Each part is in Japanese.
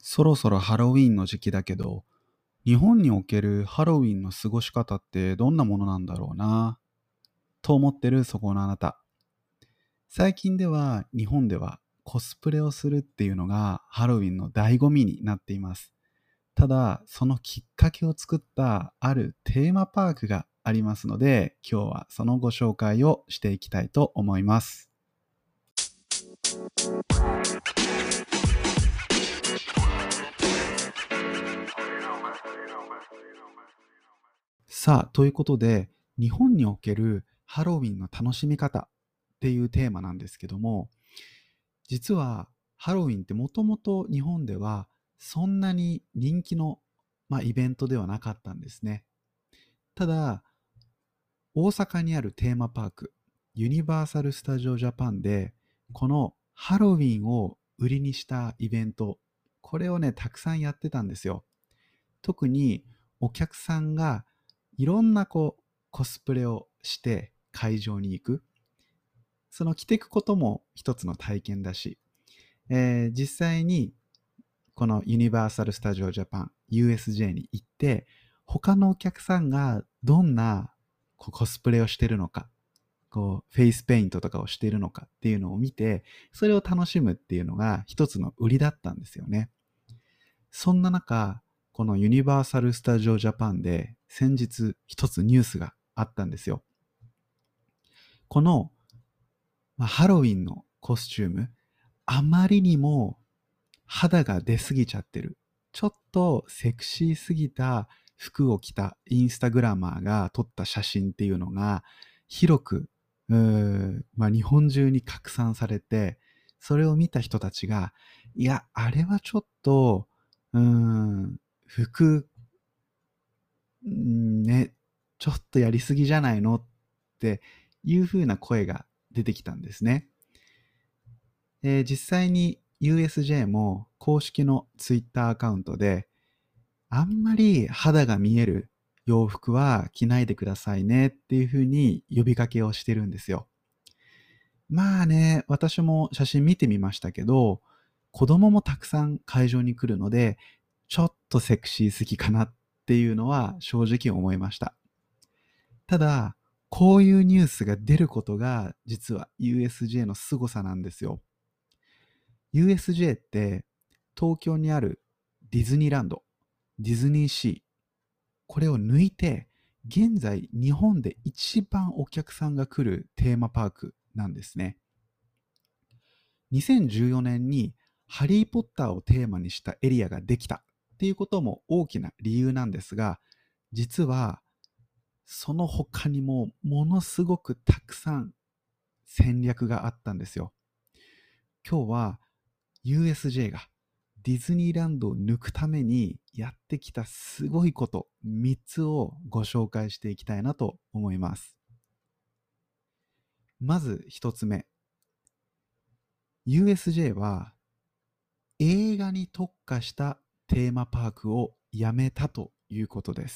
そろそろハロウィーンの時期だけど、日本におけるハロウィーンの過ごし方ってどんなものなんだろうな、と思ってるそこのあなた。最近では日本ではコスプレをするっていうのがハロウィーンの醍醐味になっています。ただ、そのきっかけを作ったあるテーマパークがありますので、今日はそのご紹介をしていきたいと思います。さあ、ということで、日本におけるハロウィンの楽しみ方っていうテーマなんですけども、実はハロウィンってもともと日本ではそんなに人気の、イベントではなかったんですね。ただ、大阪にあるテーマパーク、ユニバーサル・スタジオ・ジャパンで、このハロウィンを売りにしたイベント、これをね、たくさんやってたんですよ。特にお客さんがいろんなコスプレをして会場に行く。その着ていくことも一つの体験だし、実際にこのユニバーサル・スタジオ・ジャパン USJ に行って、他のお客さんがどんなコスプレをしてるのか、フェイスペイントとかをしているのかっていうのを見て、それを楽しむっていうのが一つの売りだったんですよね。そんな中、このユニバーサル・スタジオ・ジャパンで先日一つニュースがあったんですよ。この、ハロウィンのコスチューム、あまりにも肌が出すぎちゃってる。ちょっとセクシーすぎた服を着たインスタグラマーが撮った写真っていうのが広く、日本中に拡散されて、それを見た人たちが、いや、あれはちょっと、服、ね、ちょっとやりすぎじゃないのっていう風な声が出てきたんですね。実際に USJ も公式の Twitter アカウントで、あんまり肌が見える洋服は着ないでくださいねっていう風に呼びかけをしてるんですよ。まあね、私も写真見てみましたけど、子供もたくさん会場に来るので、ちょっとセクシーすぎかなっていうのは正直思いました。ただ、こういうニュースが出ることが実は USJ の凄さなんですよ。USJ って東京にあるディズニーランド、ディズニーシー、これを抜いて、現在日本で一番お客さんが来るテーマパークなんですね。2014年にハリー・ポッターをテーマにしたエリアができたっていうことも大きな理由なんですが、実はその他にもものすごくたくさん戦略があったんですよ。今日は USJ がディズニーランドを抜くためにやってきたすごいこと3つをご紹介していきたいなと思います。まず1つ目。USJ は映画に特化したテーマパークをやめたということです。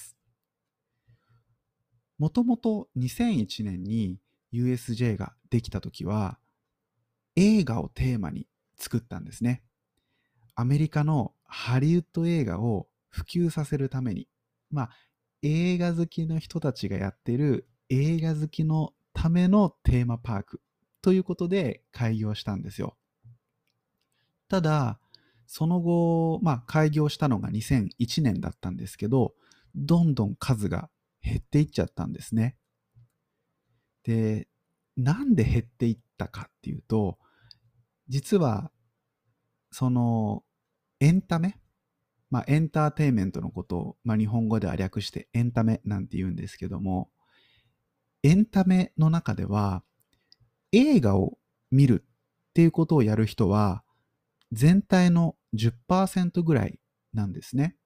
もともと2001年に USJ ができたときは映画をテーマに作ったんですね。アメリカのハリウッド映画を普及させるために、映画好きの人たちがやってる映画好きのためのテーマパークということで開業したんですよ。ただ、その後、開業したのが2001年だったんですけど、どんどん数が減っていっちゃったんですね。で、なんで減っていったかっていうと、実は、その、エンタメ、エンターテインメントのことを、日本語では略してエンタメなんて言うんですけども、エンタメの中では映画を見るっていうことをやる人は全体の 10% ぐらいなんですね。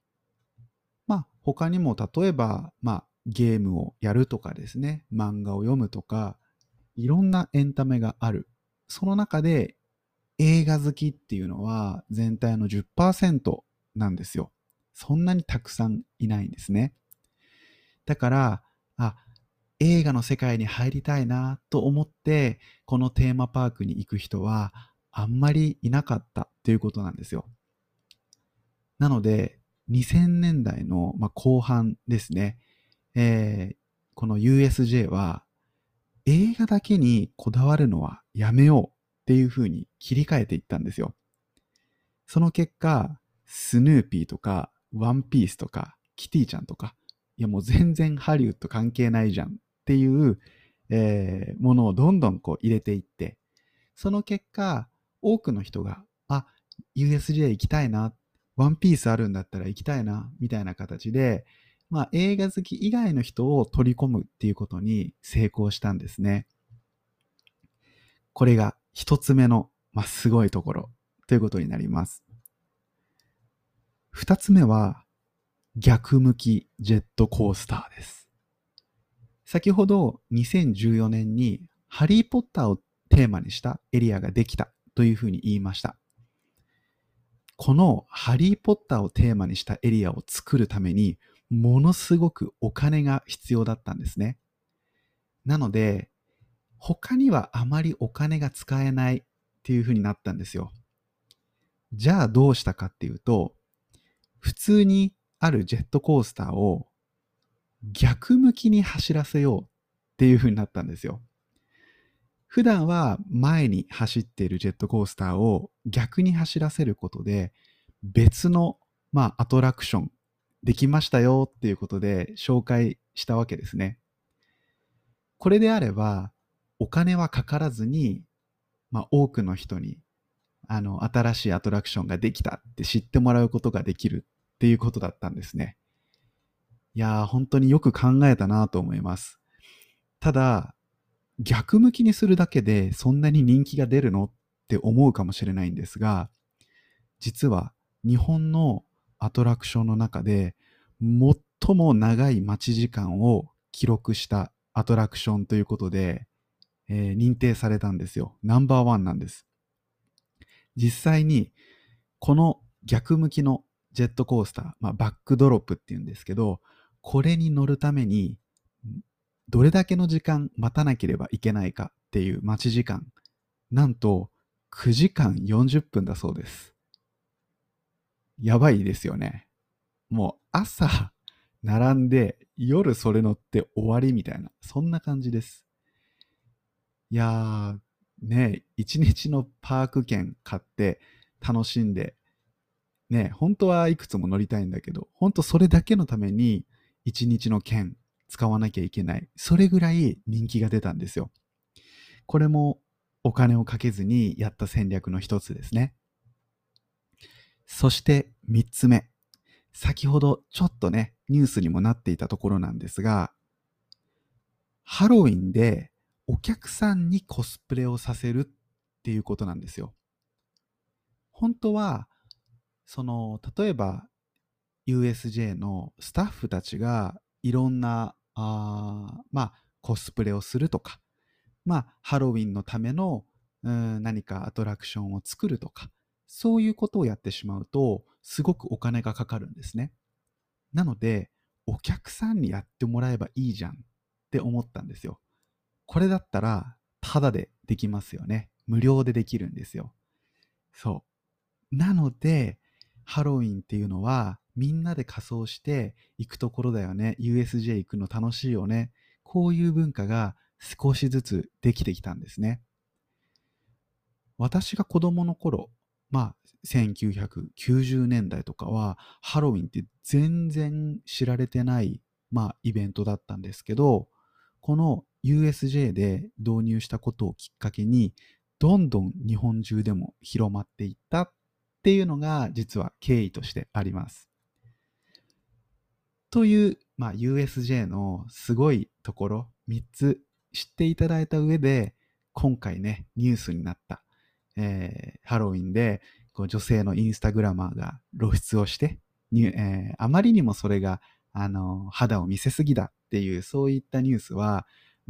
他にも例えば、ゲームをやるとかですね、漫画を読むとか、いろんなエンタメがある。その中で映画好きっていうのは全体の 10% なんですよ。そんなにたくさんいないんですね。だから、映画の世界に入りたいなと思って、このテーマパークに行く人はあんまりいなかったっていうことなんですよ。 なので、2000年代の、後半ですね、この USJ は映画だけにこだわるのはやめようっていう風に切り替えていったんですよ。その結果、スヌーピーとか、ワンピースとか、キティちゃんとか、いやもう全然ハリウッド関係ないじゃんっていう、ものをどんどんこう入れていって、その結果、多くの人が、USJ 行きたいな、ワンピースあるんだったら行きたいな、みたいな形で、映画好き以外の人を取り込むっていうことに成功したんですね。これが一つ目の、すごいところということになります。二つ目は、逆向きジェットコースターです。先ほど2014年にハリーポッターをテーマにしたエリアができたというふうに言いました。このハリーポッターをテーマにしたエリアを作るためにものすごくお金が必要だったんですね。なので、他にはあまりお金が使えないっていうふうになったんですよ。じゃあどうしたかっていうと、普通にあるジェットコースターを逆向きに走らせようっていう風になったんですよ。普段は前に走っているジェットコースターを逆に走らせることで別の、アトラクションできましたよっていうことで紹介したわけですね。これであればお金はかからずに、多くの人に新しいアトラクションができたって知ってもらうことができるっていうことだったんですね。いやー、本当によく考えたなと思います。ただ、逆向きにするだけでそんなに人気が出るのって思うかもしれないんですが、実は日本のアトラクションの中で最も長い待ち時間を記録したアトラクションということで、認定されたんですよ。ナンバーワンなんです。実際にこの逆向きのジェットコースター、バックドロップっていうんですけど、これに乗るためにどれだけの時間待たなければいけないかっていう待ち時間、なんと9時間40分だそうです。やばいですよね。もう朝並んで夜それ乗って終わりみたいな、そんな感じです。いやー、ね、一日のパーク券買って楽しんで、ね、本当はいくつも乗りたいんだけど、本当それだけのために一日の券使わなきゃいけない。それぐらい人気が出たんですよ。これもお金をかけずにやった戦略の一つですね。そして三つ目。先ほどちょっとね、ニュースにもなっていたところなんですが、ハロウィンでお客さんにコスプレをさせるっていうことなんですよ。本当は、例えば USJ のスタッフたちがいろんな、コスプレをするとか、ハロウィンのための、何かアトラクションを作るとか、そういうことをやってしまうと、すごくお金がかかるんですね。なので、お客さんにやってもらえばいいじゃんって思ったんですよ。これだったら、タダでできますよね。無料でできるんですよ。そう。なので、ハロウィンっていうのは、みんなで仮装して行くところだよね。USJ 行くの楽しいよね。こういう文化が少しずつできてきたんですね。私が子供の頃、1990年代とかは、ハロウィンって全然知られてない、イベントだったんですけど、この USJ で導入したことをきっかけに、どんどん日本中でも広まっていったっていうのが、実は経緯としてあります。という、USJ のすごいところ、3つ知っていただいた上で、今回ね、ニュースになった、ハロウィンでこう女性のインスタグラマーが露出をして、あまりにもそれが、肌を見せすぎだっていう、そういったニュースは、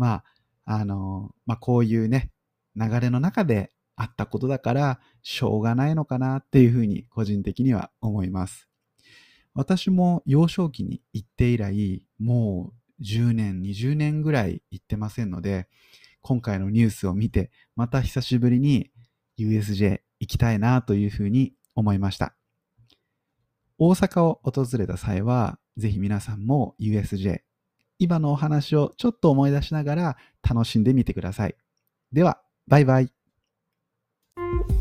こういうね、流れの中であったことだから、しょうがないのかなっていうふうに、個人的には思います。私も幼少期に行って以来、もう10年、20年ぐらい行ってませんので、今回のニュースを見て、また久しぶりに USJ 行きたいなというふうに思いました。 大阪を訪れた際は、ぜひ皆さんも USJ、今のお話をちょっと思い出しながら楽しんでみてください。では、バイバイ。